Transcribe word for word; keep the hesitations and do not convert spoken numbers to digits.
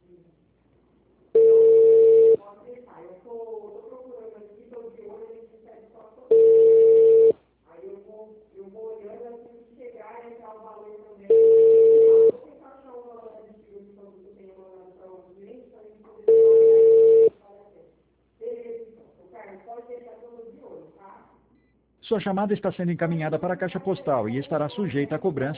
Sua chamada está sendo encaminhada para a caixa postal e estará sujeita a cobrança